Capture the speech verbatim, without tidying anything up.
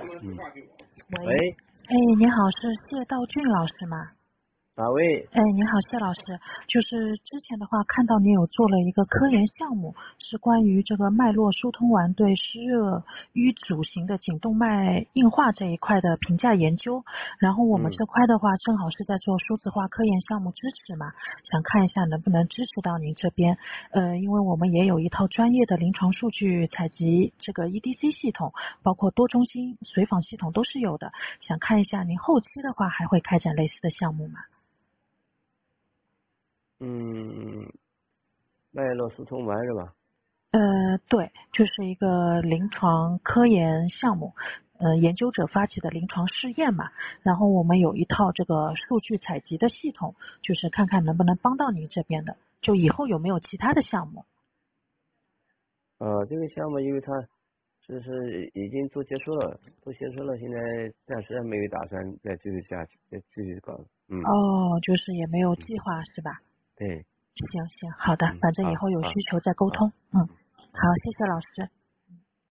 嗯， 喂， 喂， 哎，你好，是谢道俊老师吗？ 哪位？ 哎，你好，谢老师，就是之前的话看到你有做了一个科研项目，是关于这个脉络疏通丸对湿热瘀阻型的颈动脉硬化这一块的评价研究。然后我们嗯这块的话，正好是在做数字化科研项目支持嘛，想看一下能不能支持到您这边。呃，因为我们也有一套专业的临床数据采集这个 E D C 系统，包括多中心随访系统都是有的。想看一下您后期的话还会开展类似的项目吗？ 嗯，脉络疏通丸是吧？ 呃，对，就是一个临床科研项目，呃，研究者发起的临床试验嘛。然后我们有一套这个数据采集的系统，就是看看能不能帮到您这边的。就以后有没有其他的项目？ 呃，这个项目因为它就是已经做结束了，做结束了，现在暂时还没有打算再继续下去，再继续搞。嗯哦，就是也没有嗯， 计划是吧？ 对， 行行，好的， 嗯， 反正以好， 后有需好， 求再沟好， 通。嗯， 嗯， 好， 好。 谢谢老师。